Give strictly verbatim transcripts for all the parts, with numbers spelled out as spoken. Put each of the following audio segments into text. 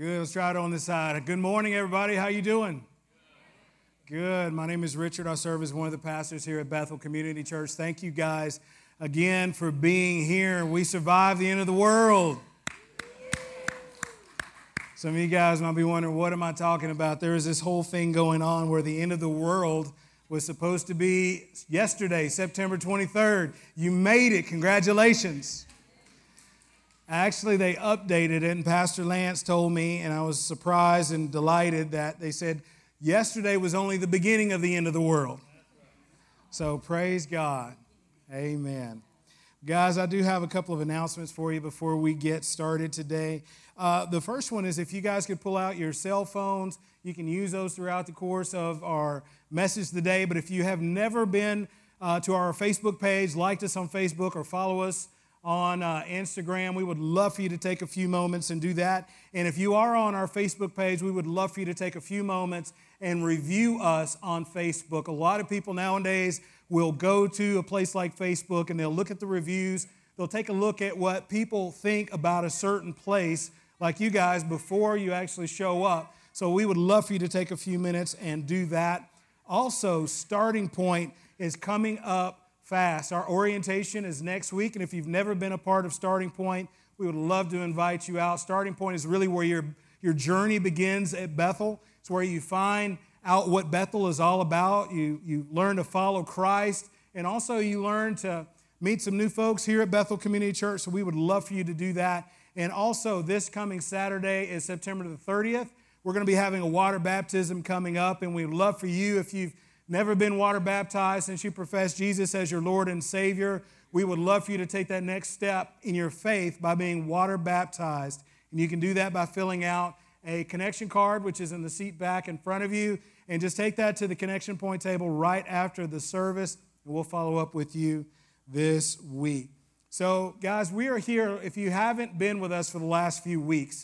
Good. Let's try it on this side. Good morning, everybody. How you doing? Good. My name is Richard. I serve as one of the pastors here at Bethel Community Church. Thank you guys again for being here. We survived the end of the world. Some of you guys might be wondering, what am I talking about? There is this whole thing going on where the end of the world was supposed to be yesterday, September twenty-third. You made it. Congratulations. Actually, they updated it, and Pastor Lance told me, and I was surprised and delighted that they said yesterday was only the beginning of the end of the world. So praise God. Amen. Guys, I do have a couple of announcements for you before we get started today. Uh, the first one is if you guys could pull out your cell phones, you can use those throughout the course of our message today. But if you have never been uh, to our Facebook page, liked us on Facebook, or follow us on uh, Instagram, we would love for you to take a few moments and do that. And if you are on our Facebook page, we would love for you to take a few moments and review us on Facebook. A lot of people nowadays will go to a place like Facebook and they'll look at the reviews. They'll take a look at what people think about a certain place, like you guys, before you actually show up. So we would love for you to take a few minutes and do that. Also, Starting Point is coming up fast. Our orientation is next week, and if you've never been a part of Starting Point, we would love to invite you out. Starting Point is really where your, your journey begins at Bethel. It's where you find out what Bethel is all about. You, you learn to follow Christ, and also you learn to meet some new folks here at Bethel Community Church, so we would love for you to do that. And also, this coming Saturday is September the thirtieth. We're going to be having a water baptism coming up, and we'd love for you, if you've never been water baptized since you profess Jesus as your Lord and Savior, we would love for you to take that next step in your faith by being water baptized. And you can do that by filling out a connection card, which is in the seat back in front of you, and just take that to the connection point table right after the service, and we'll follow up with you this week. So, guys, we are here. If you haven't been with us for the last few weeks,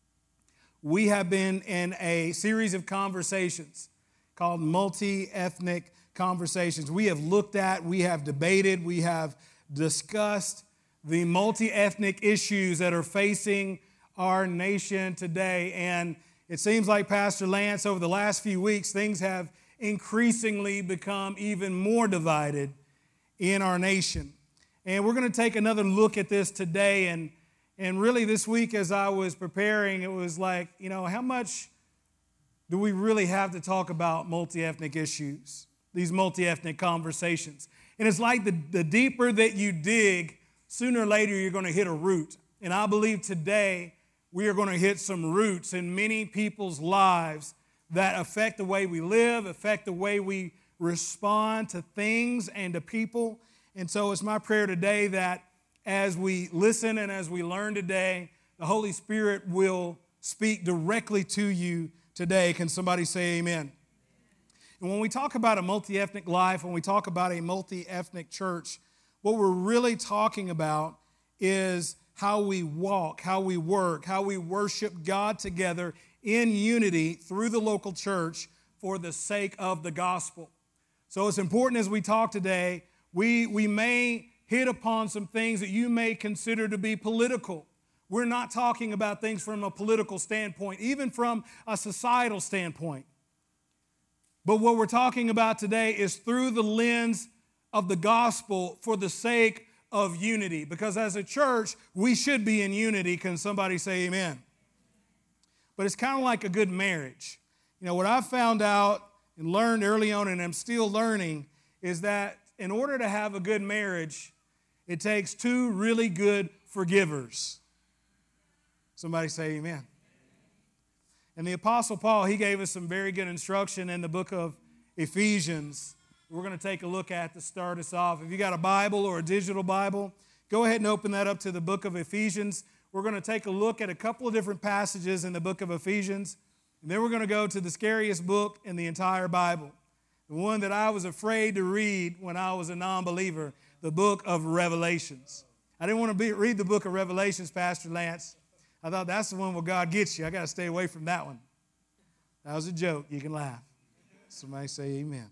we have been in a series of conversations called Multi-Ethnic Conversations. We have looked at, we have debated, we have discussed the multi-ethnic issues that are facing our nation today. And it seems like, Pastor Lance, over the last few weeks, things have increasingly become even more divided in our nation. And we're going to take another look at this today. And, and really this week, as I was preparing, it was like, you know, how much do we really have to talk about multi-ethnic issues, these multi-ethnic conversations? And it's like the, the deeper that you dig, sooner or later you're going to hit a root. And I believe today we are going to hit some roots in many people's lives that affect the way we live, affect the way we respond to things and to people. And so it's my prayer today that as we listen and as we learn today, the Holy Spirit will speak directly to you today. Can somebody say amen? And when we talk about a multi-ethnic life, when we talk about a multi-ethnic church, what we're really talking about is how we walk, how we work, how we worship God together in unity through the local church for the sake of the gospel. So it's important as we talk today, we, we may hit upon some things that you may consider to be political. We're not talking about things from a political standpoint, even from a societal standpoint. But what we're talking about today is through the lens of the gospel for the sake of unity. Because as a church, we should be in unity. Can somebody say amen? But it's kind of like a good marriage. You know, what I found out and learned early on, and I'm still learning, is that in order to have a good marriage, it takes two really good forgivers. Somebody say amen. And the Apostle Paul, he gave us some very good instruction in the book of Ephesians. We're going to take a look at to start us off. If you got a Bible or a digital Bible, go ahead and open that up to the book of Ephesians. We're going to take a look at a couple of different passages in the book of Ephesians. And then we're going to go to the scariest book in the entire Bible, the one that I was afraid to read when I was a non-believer, the book of Revelations. I didn't want to be, read the book of Revelations, Pastor Lance. I thought that's the one where God gets you. I got to stay away from that one. That was a joke. You can laugh. Somebody say amen.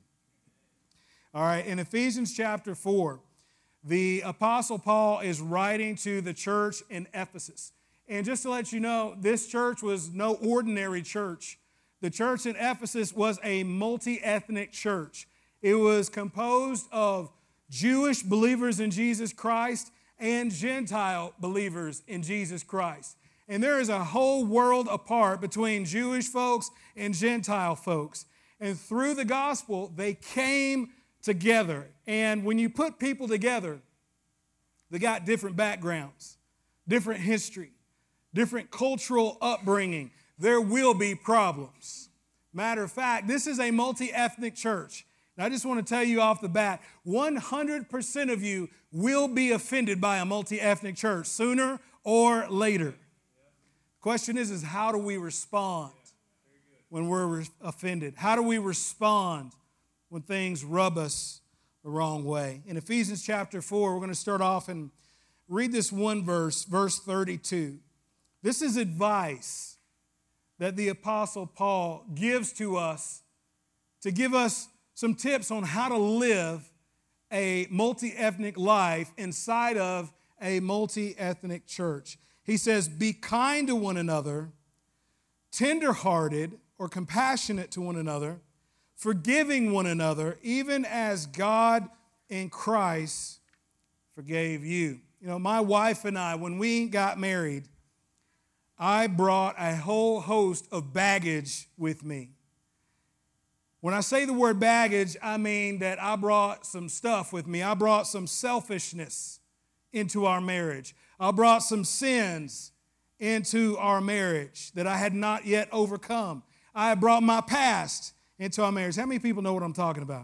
All right, in Ephesians chapter four, the Apostle Paul is writing to the church in Ephesus. And just to let you know, this church was no ordinary church. The church in Ephesus was a multi-ethnic church. It was composed of Jewish believers in Jesus Christ and Gentile believers in Jesus Christ. And there is a whole world apart between Jewish folks and Gentile folks. And through the gospel, they came together. And when you put people together, they got different backgrounds, different history, different cultural upbringing. There will be problems. Matter of fact, this is a multi-ethnic church. And I just want to tell you off the bat, one hundred percent of you will be offended by a multi-ethnic church sooner or later. The question is, is how do we respond when we're offended? How do we respond when things rub us the wrong way? In Ephesians chapter four, we're going to start off and read this one verse, verse thirty-two. This is advice that the Apostle Paul gives to us to give us some tips on how to live a multi-ethnic life inside of a multi-ethnic church. He says, be kind to one another, tender-hearted or compassionate to one another, forgiving one another, even as God in Christ forgave you. You know, my wife and I, when we got married, I brought a whole host of baggage with me. When I say the word baggage, I mean that I brought some stuff with me. I brought some selfishness into our marriage. I brought some sins into our marriage that I had not yet overcome. I brought my past into our marriage. How many people know what I'm talking about?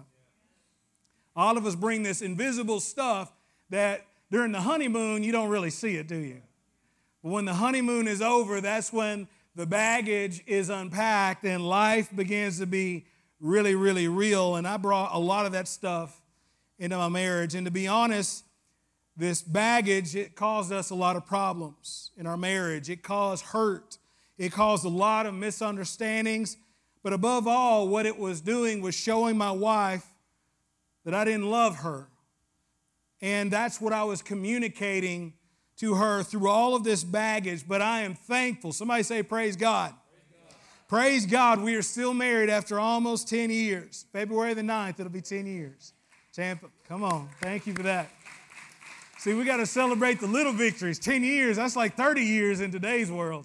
All of us bring this invisible stuff that during the honeymoon, you don't really see it, do you? But when the honeymoon is over, that's when the baggage is unpacked and life begins to be really, really real. And I brought a lot of that stuff into my marriage. And to be honest, this baggage, it caused us a lot of problems in our marriage. It caused hurt. It caused a lot of misunderstandings. But above all, what it was doing was showing my wife that I didn't love her. And that's what I was communicating to her through all of this baggage. But I am thankful. Somebody say, praise God. Praise God, we are still married after almost ten years. February the ninth, it'll be ten years. Tampa, come on. Thank you for that. See, we got to celebrate the little victories. ten years, that's like thirty years in today's world.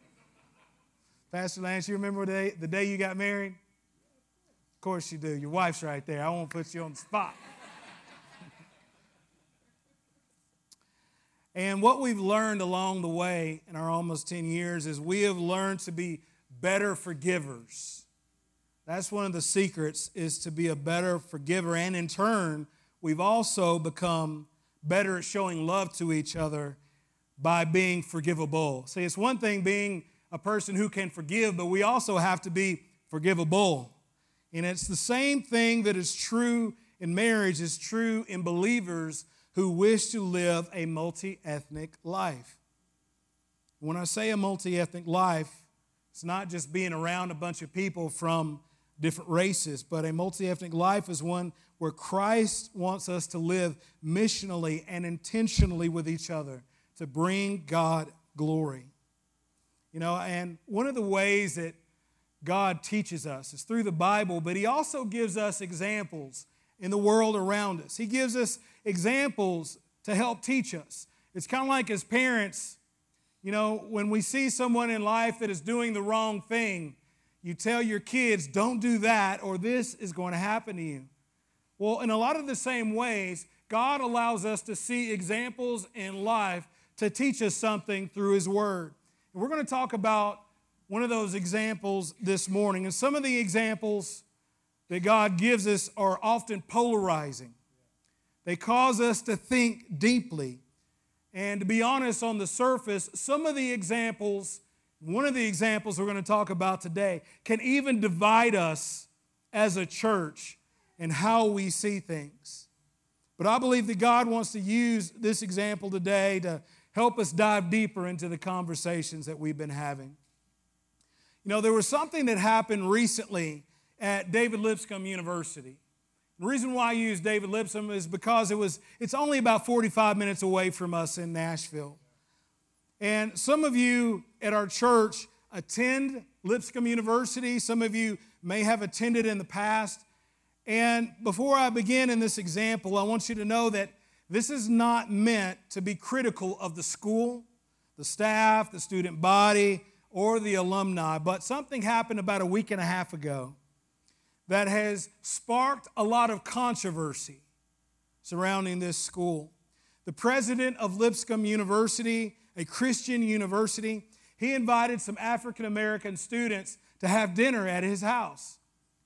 Pastor Lance, you remember the day, the day you got married? Of course you do. Your wife's right there. I won't put you on the spot. And what we've learned along the way in our almost ten years is we have learned to be better forgivers. That's one of the secrets, is to be a better forgiver. And in turn, we've also become better at showing love to each other by being forgivable. See, it's one thing being a person who can forgive, but we also have to be forgivable. And it's the same thing that is true in marriage is true in believers who wish to live a multi-ethnic life. When I say a multi-ethnic life, it's not just being around a bunch of people from different races, but a multi-ethnic life is one where Christ wants us to live missionally and intentionally with each other to bring God glory. You know, and one of the ways that God teaches us is through the Bible, but He also gives us examples in the world around us. He gives us examples to help teach us. It's kind of like as parents, you know, when we see someone in life that is doing the wrong thing, you tell your kids, don't do that, or this is going to happen to you. Well, in a lot of the same ways, God allows us to see examples in life to teach us something through His Word. And we're going to talk about one of those examples this morning. And some of the examples that God gives us are often polarizing. They cause us to think deeply. And to be honest, on the surface, some of the examples, one of the examples we're going to talk about today, can even divide us as a church and how we see things. But I believe that God wants to use this example today to help us dive deeper into the conversations that we've been having. You know, there was something that happened recently at David Lipscomb University. The reason why I use David Lipscomb is because it was, it's only about forty-five minutes away from us in Nashville. And some of you at our church attend Lipscomb University. Some of you may have attended in the past. And before I begin in this example, I want you to know that this is not meant to be critical of the school, the staff, the student body, or the alumni. But something happened about a week and a half ago that has sparked a lot of controversy surrounding this school. The president of Lipscomb University, a Christian university, he invited some African American students to have dinner at his house.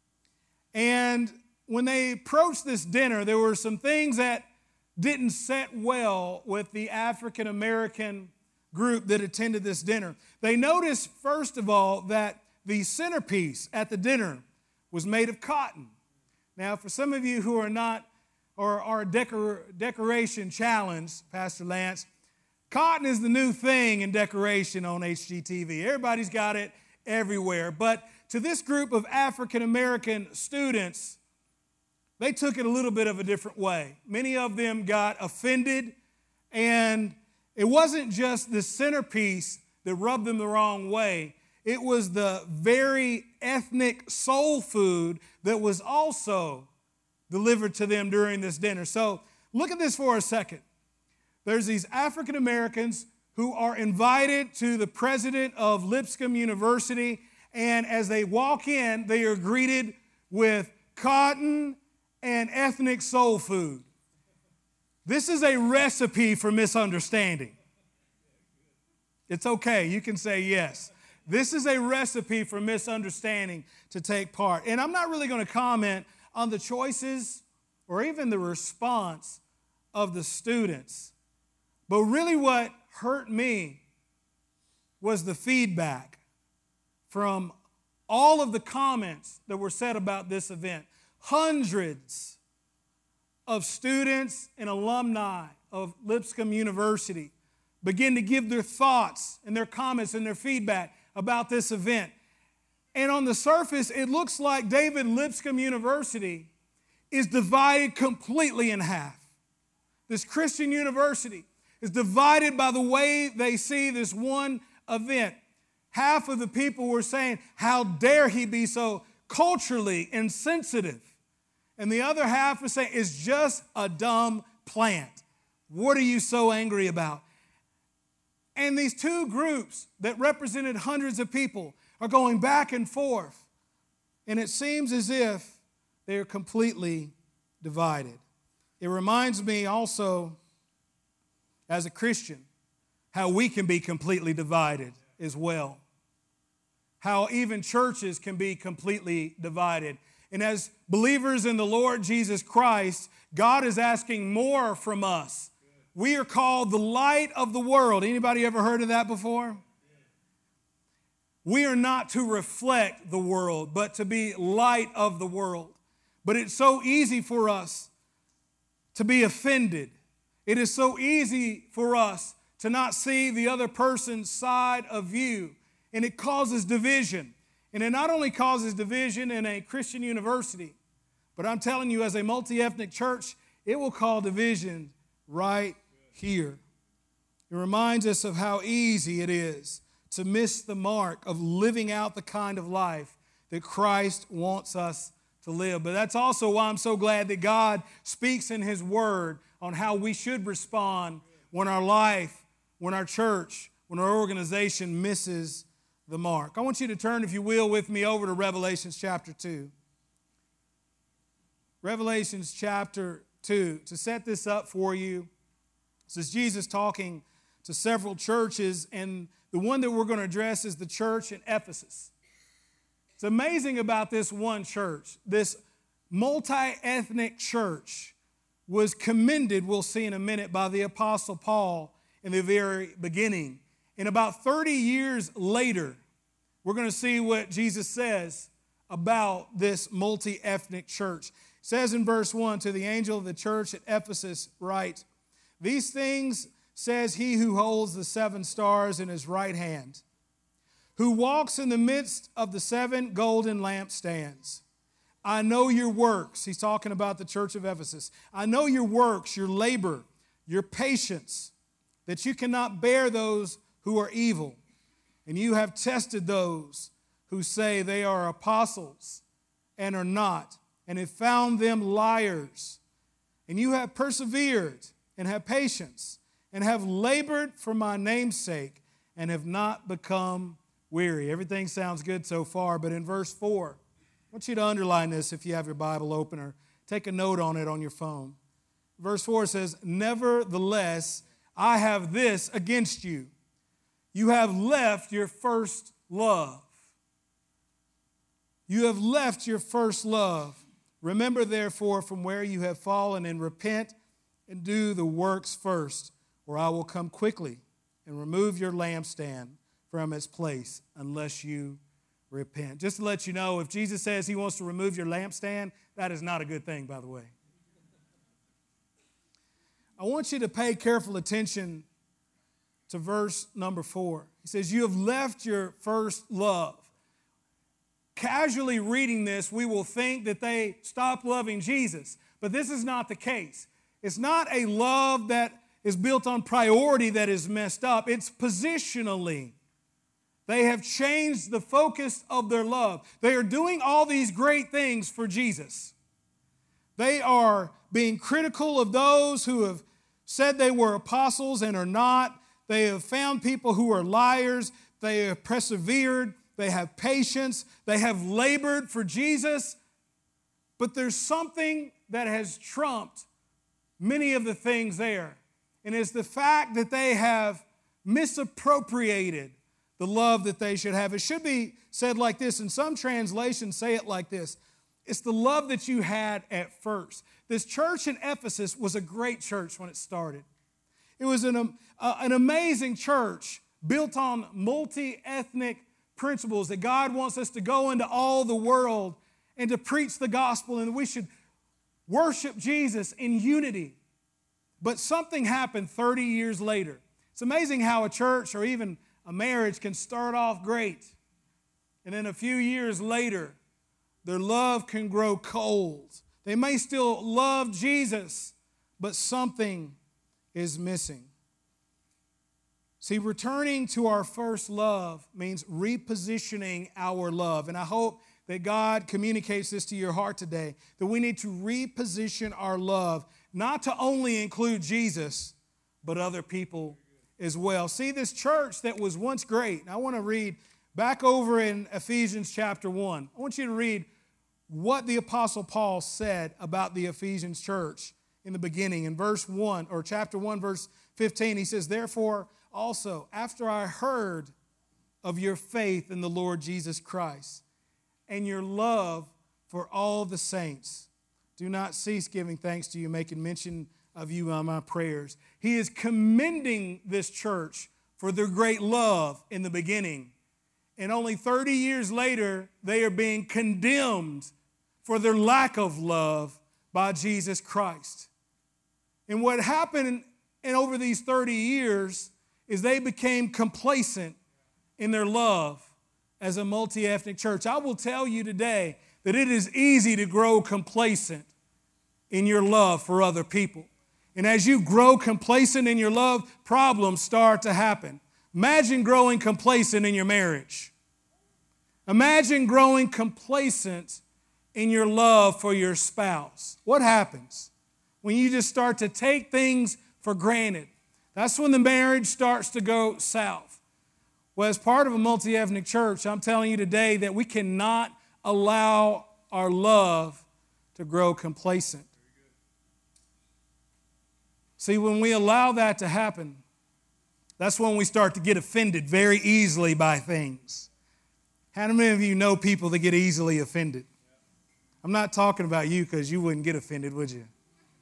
And when they approached this dinner, there were some things that didn't set well with the African American group that attended this dinner. They noticed, first of all, that the centerpiece at the dinner was made of cotton. Now, for some of you who are not or are decor, decoration challenged, Pastor Lance, cotton is the new thing in decoration on H G T V. Everybody's got it everywhere. But to this group of African American students, they took it a little bit of a different way. Many of them got offended, and it wasn't just the centerpiece that rubbed them the wrong way. It was the very ethnic soul food that was also delivered to them during this dinner. So look at this for a second. There's these African Americans who are invited to the president of Lipscomb University, and as they walk in, they are greeted with cotton and ethnic soul food. This is a recipe for misunderstanding. It's okay, you can say yes. This is a recipe for misunderstanding to take part. And I'm not really going to comment on the choices or even the response of the students. But really what hurt me was the feedback from all of the comments that were said about this event. Hundreds of students and alumni of Lipscomb University begin to give their thoughts and their comments and their feedback about this event. And on the surface, it looks like David Lipscomb University is divided completely in half. This Christian university is divided by the way they see this one event. Half of the people were saying, how dare he be so culturally insensitive? And the other half was saying, it's just a dumb plant. What are you so angry about? And these two groups that represented hundreds of people are going back and forth. And it seems as if they are completely divided. It reminds me also, as a Christian, how we can be completely divided as well. How even churches can be completely divided. And as believers in the Lord Jesus Christ, God is asking more from us. We are called the light of the world. Anybody ever heard of that before? We are not to reflect the world, but to be light of the world. But it's so easy for us to be offended. It is so easy for us to not see the other person's side of view. And it causes division. And it not only causes division in a Christian university, but I'm telling you, as a multi-ethnic church, it will cause division right here. It reminds us of how easy it is to miss the mark of living out the kind of life that Christ wants us to live. But that's also why I'm so glad that God speaks in His Word on how we should respond when our life, when our church, when our organization misses the mark. I want you to turn, if you will, with me over to Revelations chapter two. Revelations chapter two. To set this up for you, this is Jesus talking to several churches, and the one that we're going to address is the church in Ephesus. It's amazing about this one church. This multi-ethnic church was commended, we'll see in a minute, by the Apostle Paul in the very beginning. And about thirty years later, we're going to see what Jesus says about this multi-ethnic church. It says in verse one, to the angel of the church at Ephesus write, these things says he who holds the seven stars in his right hand, who walks in the midst of the seven golden lampstands. I know your works. He's talking about the church of Ephesus. I know your works, your labor, your patience, that you cannot bear those who are evil, and you have tested those who say they are apostles and are not, and have found them liars. And you have persevered and have patience, and have labored for my name's sake, and have not become weary. Everything sounds good so far, but in verse four, I want you to underline this if you have your Bible open, or take a note on it on your phone. Verse four says, nevertheless, I have this against you. You have left your first love. You have left your first love. Remember, therefore, from where you have fallen, and repent and do the works first, or I will come quickly and remove your lampstand from its place unless you repent. Just to let you know, if Jesus says he wants to remove your lampstand, that is not a good thing, by the way. I want you to pay careful attention to verse number four. He says, you have left your first love. Casually reading this, we will think that they stopped loving Jesus, but this is not the case. It's not a love that is built on priority that is messed up. It's positionally. They have changed the focus of their love. They are doing all these great things for Jesus. They are being critical of those who have said they were apostles and are not. They have found people who are liars. They have persevered. They have patience. They have labored for Jesus. But there's something that has trumped many of the things there. And it's the fact that they have misappropriated the love that they should have. It should be said like this. In some translations, say it like this. It's the love that you had at first. This church in Ephesus was a great church when it started. It was an, um, uh, an amazing church built on multi-ethnic principles that God wants us to go into all the world and to preach the gospel, and we should worship Jesus in unity. But something happened thirty years later. It's amazing how a church or even a marriage can start off great, and then a few years later, their love can grow cold. They may still love Jesus, but something is missing. See, returning to our first love means repositioning our love. And I hope that God communicates this to your heart today, that we need to reposition our love, not to only include Jesus, but other people as well. See, this church that was once great, and I want to read back over in Ephesians chapter one. I want you to read what the Apostle Paul said about the Ephesians church in the beginning. In verse one, or chapter one, verse fifteen, he says, therefore, also, after I heard of your faith in the Lord Jesus Christ and your love for all the saints, do not cease giving thanks to you, making mention of you on my prayers. He is commending this church for their great love in the beginning. And only thirty years later, they are being condemned for their lack of love by Jesus Christ. And what happened in over these thirty years is they became complacent in their love as a multi-ethnic church. I will tell you today that it is easy to grow complacent in your love for other people. And as you grow complacent in your love, problems start to happen. Imagine growing complacent in your marriage. Imagine growing complacent in your love for your spouse. What happens when you just start to take things for granted? That's when the marriage starts to go south. Well, as part of a multi-ethnic church, I'm telling you today that we cannot allow our love to grow complacent. See, when we allow that to happen, that's when we start to get offended very easily by things. How many of you know people that get easily offended? I'm not talking about you because you wouldn't get offended, would you?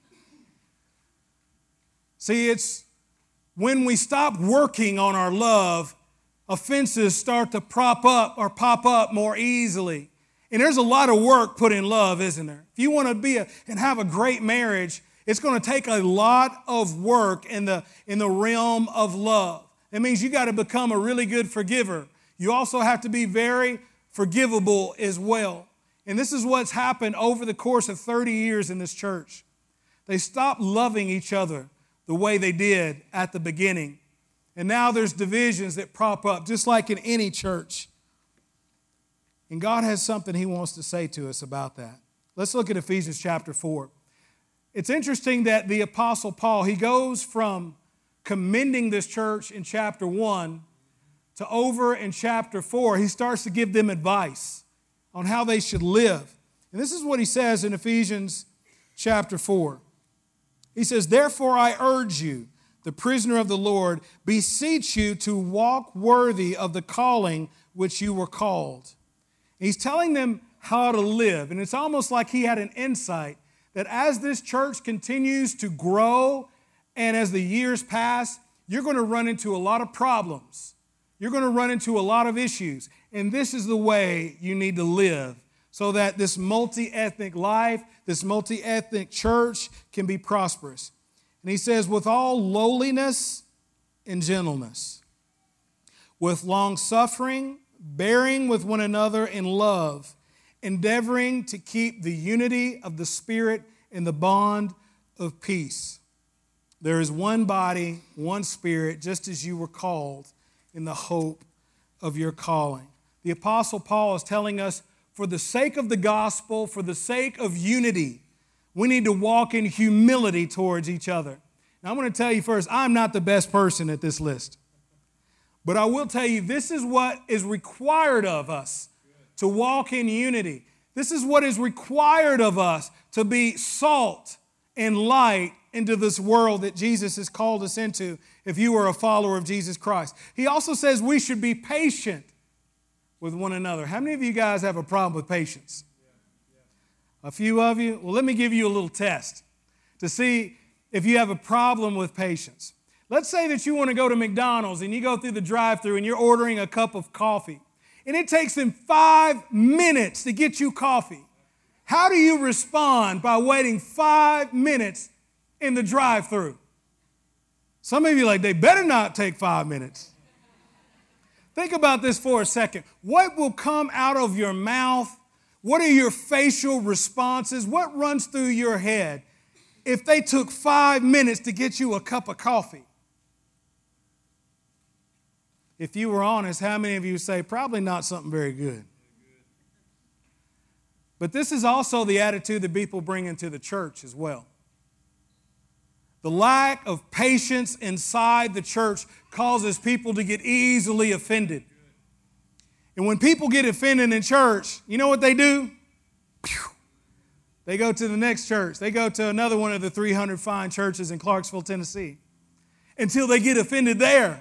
See, it's when we stop working on our love, offenses start to prop up or pop up more easily. And there's a lot of work put in love, isn't there? If you want to be a, and have a great marriage, it's going to take a lot of work in the, in the realm of love. It means you got to become a really good forgiver. You also have to be very forgivable as well. And this is what's happened over the course of thirty years in this church. They stopped loving each other the way they did at the beginning. And now there's divisions that prop up, just like in any church. And God has something He wants to say to us about that. Let's look at Ephesians chapter four. It's interesting that the Apostle Paul, he goes from commending this church in chapter one to over in chapter four, he starts to give them advice on how they should live. And this is what he says in Ephesians chapter four. He says, "Therefore I urge you, the prisoner of the Lord, beseech you to walk worthy of the calling which you were called." He's telling them how to live. And it's almost like he had an insight that as this church continues to grow and as the years pass, you're going to run into a lot of problems. You're going to run into a lot of issues. And this is the way you need to live so that this multi-ethnic life, this multi-ethnic church can be prosperous. And he says, with all lowliness and gentleness, with long suffering, bearing with one another in love, endeavoring to keep the unity of the Spirit in the bond of peace. There is one body, one Spirit, just as you were called in the hope of your calling. The Apostle Paul is telling us, for the sake of the gospel, for the sake of unity, we need to walk in humility towards each other. Now, I'm going to tell you first, I'm not the best person at this list. But I will tell you, this is what is required of us to walk in unity. This is what is required of us to be salt and light into this world that Jesus has called us into if you are a follower of Jesus Christ. He also says we should be patient with one another. How many of you guys have a problem with patience? A few of you? Well, let me give you a little test to see if you have a problem with patience. Let's say that you want to go to McDonald's and you go through the drive-thru and you're ordering a cup of coffee. And it takes them five minutes to get you coffee. How do you respond by waiting five minutes in the drive-thru? Some of you are like, they better not take five minutes. Think about this for a second. What will come out of your mouth? What are your facial responses? What runs through your head if they took five minutes to get you a cup of coffee? If you were honest, how many of you say, probably not something very good? But this is also the attitude that people bring into the church as well. The lack of patience inside the church causes people to get easily offended. And when people get offended in church, you know what they do? They go to the next church. They go to another one of the three hundred fine churches in Clarksville, Tennessee, until they get offended there.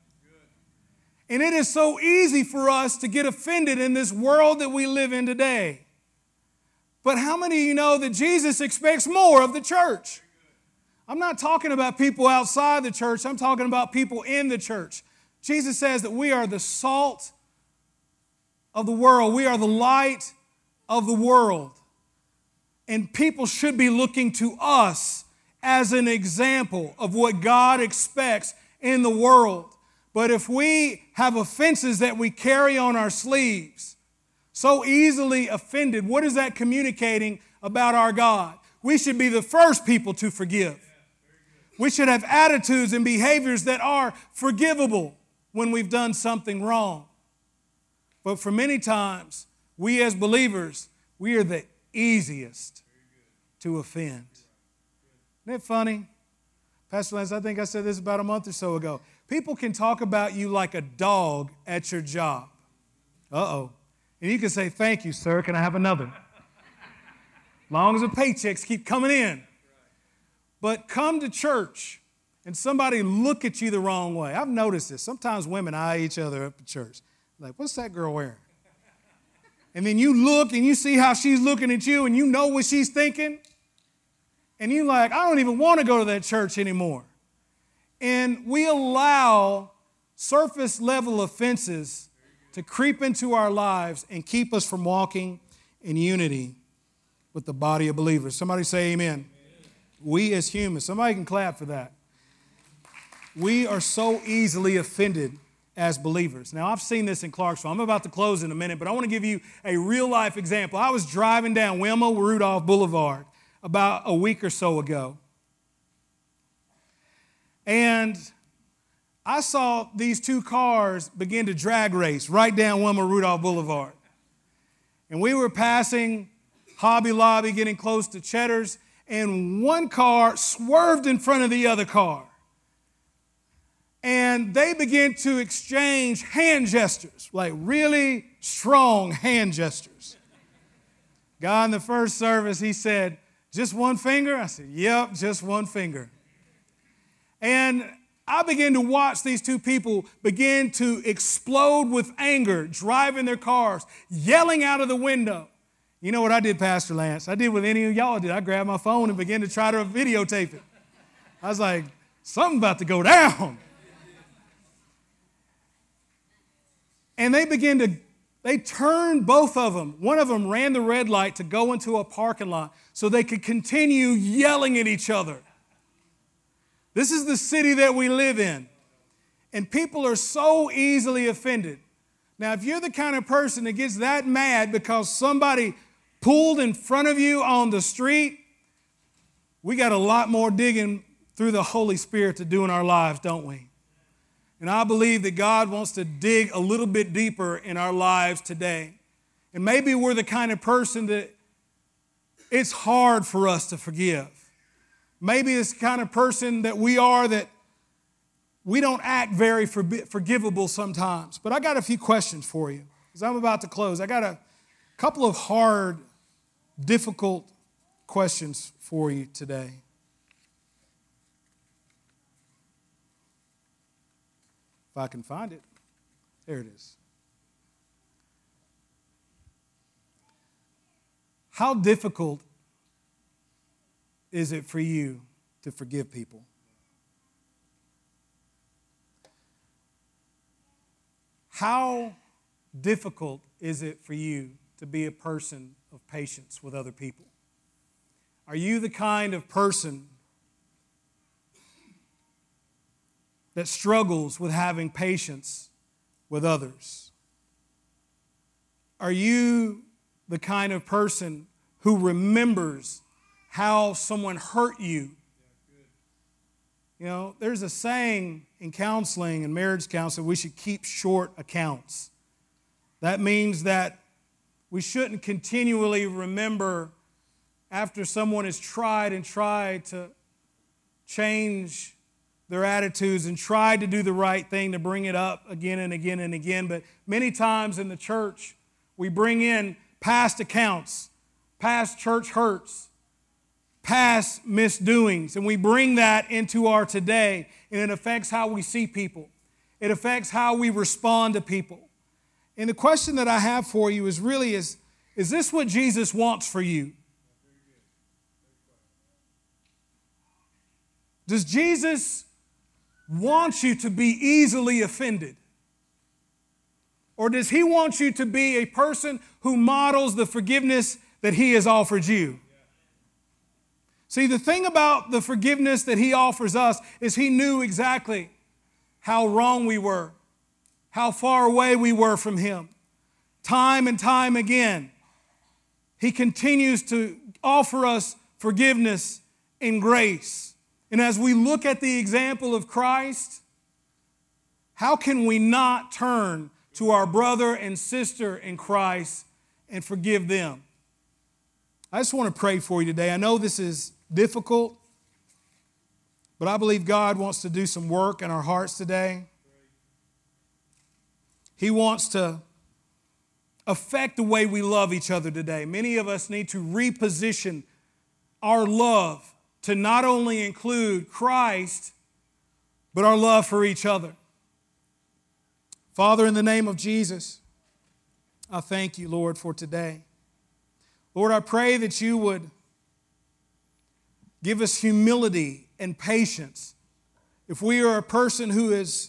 And it is so easy for us to get offended in this world that we live in today. But how many of you know that Jesus expects more of the church? I'm not talking about people outside the church. I'm talking about people in the church. Jesus says that we are the salt of the world. We are the light of the world. And people should be looking to us as an example of what God expects in the world. But if we have offenses that we carry on our sleeves, so easily offended, what is that communicating about our God? We should be the first people to forgive. We should have attitudes and behaviors that are forgivable when we've done something wrong. But for many times, we as believers, we are the easiest to offend. Isn't it funny? Pastor Lance, I think I said this about a month or so ago. People can talk about you like a dog at your job. Uh-oh. And you can say, thank you, sir. Can I have another? Long as the paychecks keep coming in. But come to church and somebody look at you the wrong way. I've noticed this. Sometimes women eye each other up at church. Like, what's that girl wearing? And then you look and you see how she's looking at you and you know what she's thinking. And you're like, I don't even want to go to that church anymore. And we allow surface level offenses to creep into our lives and keep us from walking in unity with the body of believers. Somebody say amen. Amen. We as humans, somebody can clap for that. We are so easily offended as believers. Now, I've seen this in Clarksville. I'm about to close in a minute, but I want to give you a real life example. I was driving down Wilma Rudolph Boulevard about a week or so ago. And I saw these two cars begin to drag race right down Wilma Rudolph Boulevard. And we were passing Hobby Lobby, getting close to Cheddar's, and one car swerved in front of the other car. And they began to exchange hand gestures, like really strong hand gestures. Guy in the first service, he said, "Just one finger?" I said, "Yep, just one finger." And I began to watch these two people begin to explode with anger, driving their cars, yelling out of the window. You know what I did, Pastor Lance? I did what any of y'all did. I grabbed my phone and began to try to videotape it. I was like, something about to go down. And they began to, they turned both of them. One of them ran the red light to go into a parking lot so they could continue yelling at each other. This is the city that we live in. And people are so easily offended. Now, if you're the kind of person that gets that mad because somebody pulled in front of you on the street, we got a lot more digging through the Holy Spirit to do in our lives, don't we? And I believe that God wants to dig a little bit deeper in our lives today. And maybe we're the kind of person that it's hard for us to forgive. Maybe it's the kind of person that we are that we don't act very forgivable sometimes. But I got a few questions for you because I'm about to close. I got a couple of hard, difficult questions for you today. If I can find it. There it is. How difficult is it for you to forgive people? How difficult is it for you to be a person of patience with other people? Are you the kind of person that struggles with having patience with others? Are you the kind of person who remembers how someone hurt you? You know, there's a saying in counseling and marriage counseling, we should keep short accounts. That means that we shouldn't continually remember after someone has tried and tried to change their attitudes and tried to do the right thing to bring it up again and again and again. But many times in the church, we bring in past accounts, past church hurts, past misdoings, and we bring that into our today, and it affects how we see people. It affects how we respond to people. And the question that I have for you is really, is, is this what Jesus wants for you? Does Jesus want you to be easily offended? Or does he want you to be a person who models the forgiveness that he has offered you? See, the thing about the forgiveness that he offers us is he knew exactly how wrong we were, how far away we were from him. Time and time again, he continues to offer us forgiveness and grace. And as we look at the example of Christ, how can we not turn to our brother and sister in Christ and forgive them? I just want to pray for you today. I know this is difficult, but I believe God wants to do some work in our hearts today. He wants to affect the way we love each other today. Many of us need to reposition our love to not only include Christ, but our love for each other. Father, in the name of Jesus, I thank you, Lord, for today. Lord, I pray that you would give us humility and patience. If we are a person who is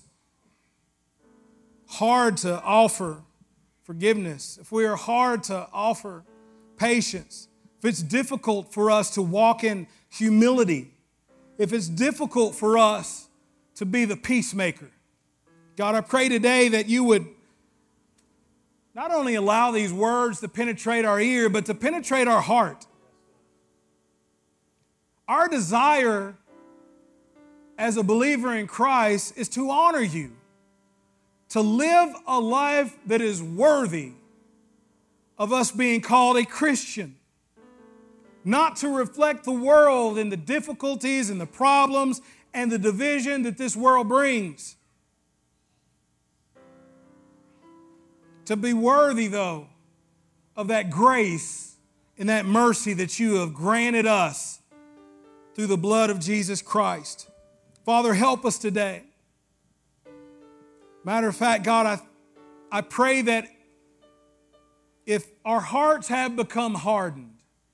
hard to offer forgiveness, if we are hard to offer patience, if it's difficult for us to walk in humility, if it's difficult for us to be the peacemaker, God, I pray today that you would not only allow these words to penetrate our ear, but to penetrate our heart. Our desire as a believer in Christ is to honor you, to live a life that is worthy of us being called a Christian, not to reflect the world and the difficulties and the problems and the division that this world brings. To be worthy, though, of that grace and that mercy that you have granted us through the blood of Jesus Christ. Father, help us today. Matter of fact, God, I, I pray that if our hearts have become hardened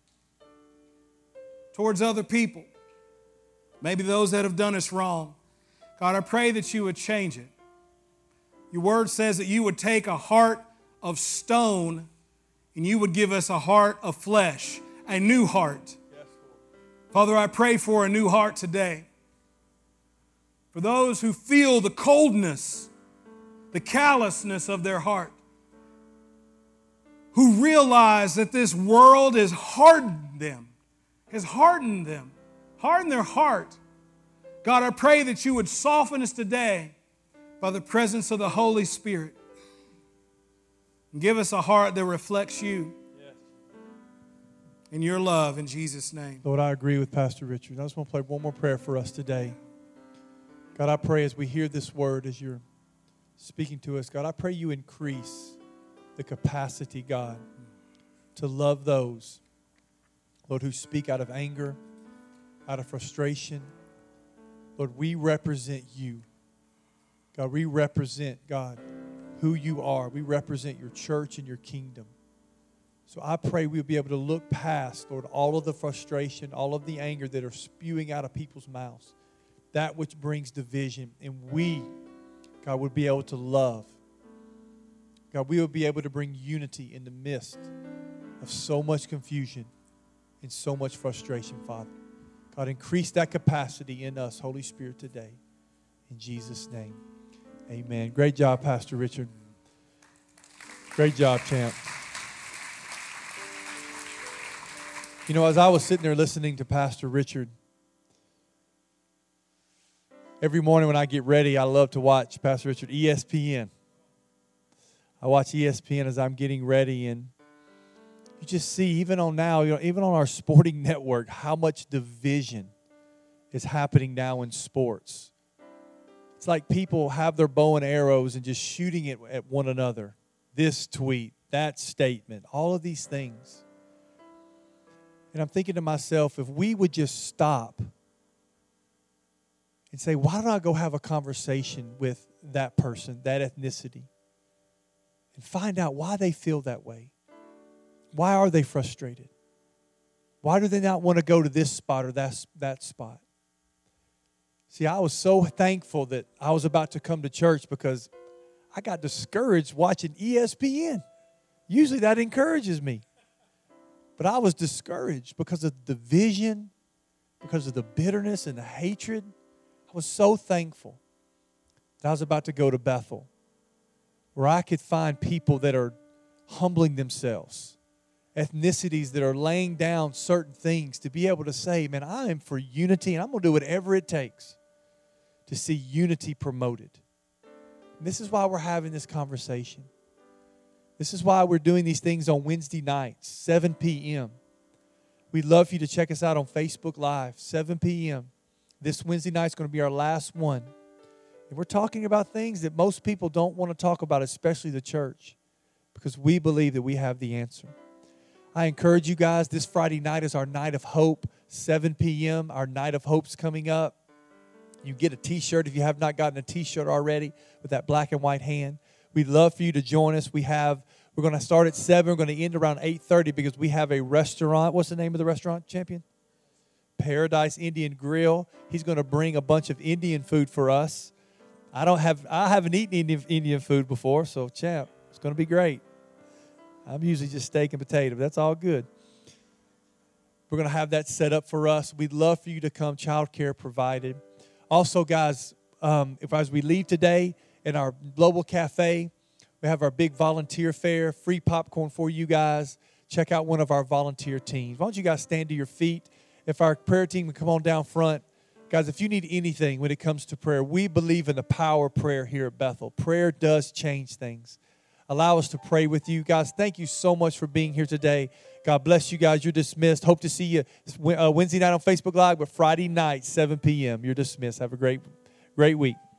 towards other people, maybe those that have done us wrong, God, I pray that you would change it. Your word says that you would take a heart of stone and you would give us a heart of flesh, a new heart. Yes, Father, I pray for a new heart today. For those who feel the coldness, the callousness of their heart, who realize that this world has hardened them, has hardened them, hardened their heart. God, I pray that you would soften us today by the presence of the Holy Spirit. And give us a heart that reflects you and your love in Jesus' name. Lord, I agree with Pastor Richard. I just want to play one more prayer for us today. God, I pray as we hear this word, as you're speaking to us, God, I pray you increase the capacity, God, to love those, Lord, who speak out of anger, out of frustration. Lord, we represent you. God, we represent, God, who you are. We represent your church and your kingdom. So I pray we'll be able to look past, Lord, all of the frustration, all of the anger that are spewing out of people's mouths, that which brings division, and we, God, would be able to love. God, we will be able to bring unity in the midst of so much confusion and so much frustration, Father. God, increase that capacity in us, Holy Spirit, today. In Jesus' name, amen. Great job, Pastor Richard. Great job, champ. You know, as I was sitting there listening to Pastor Richard, every morning when I get ready, I love to watch Pastor Richard, E S P N. I watch E S P N as I'm getting ready, and you just see, even on now, you know, even on our sporting network, how much division is happening now in sports. It's like people have their bow and arrows and just shooting it at one another. This tweet, that statement, all of these things. And I'm thinking to myself, if we would just stop and say, why don't I go have a conversation with that person, that ethnicity, and find out why they feel that way. Why are they frustrated? Why do they not want to go to this spot or that, that spot? See, I was so thankful that I was about to come to church because I got discouraged watching E S P N. Usually that encourages me. But I was discouraged because of the division, because of the bitterness and the hatred. I was so thankful that I was about to go to Bethel, where I could find people that are humbling themselves, ethnicities that are laying down certain things to be able to say, man, I am for unity, and I'm going to do whatever it takes to see unity promoted. And this is why we're having this conversation. This is why we're doing these things on Wednesday nights, seven p.m. We'd love for you to check us out on Facebook Live, seven p.m. This Wednesday night is going to be our last one. And we're talking about things that most people don't want to talk about, especially the church, because we believe that we have the answer. I encourage you guys, this Friday night is our night of hope, seven p.m. Our night of hope's coming up. You get a t-shirt if you have not gotten a t-shirt already with that black and white hand. We'd love for you to join us. We have, we're going to start at seven. We're going to end around eight thirty because we have a restaurant. What's the name of the restaurant, champion? Paradise Indian Grill. He's going to bring a bunch of Indian food for us. I don't have, I haven't eaten Indian, Indian food before, so champ, it's going to be great. I'm usually just steak and potato, but that's all good. We're going to have that set up for us. We'd love for you to come, child care provided. Also, guys, um, if as we leave today in our Global Cafe, we have our big volunteer fair, free popcorn for you guys. Check out one of our volunteer teams. Why don't you guys stand to your feet? If our prayer team would come on down front, Guys, if you need anything when it comes to prayer, we believe in the power of prayer here at Bethel. Prayer does change things. Allow us to pray with you. Guys, thank you so much for being here today. God bless you guys. You're dismissed. Hope to see you uh, Wednesday night on Facebook Live, but Friday night, seven p.m. You're dismissed. Have a great, great week.